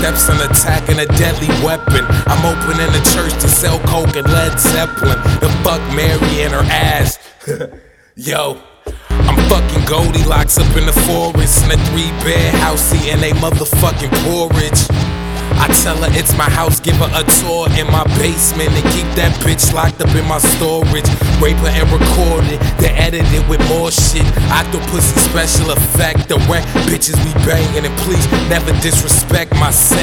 steps and attacking a deadly weapon. I'm opening a church to sell coke and Led Zeppelin. And fuck Mary and her ass. Yo, I'm fucking Goldilocks up in the forest in a 3-bed house eating they motherfucking porridge. I tell her it's my house, give her a tour in my basement and keep that bitch locked up in my storage. Rape her and record it, then edit it with more shit. Octopussy special effect, the wet bitches we banging, and please never disrespect my sex.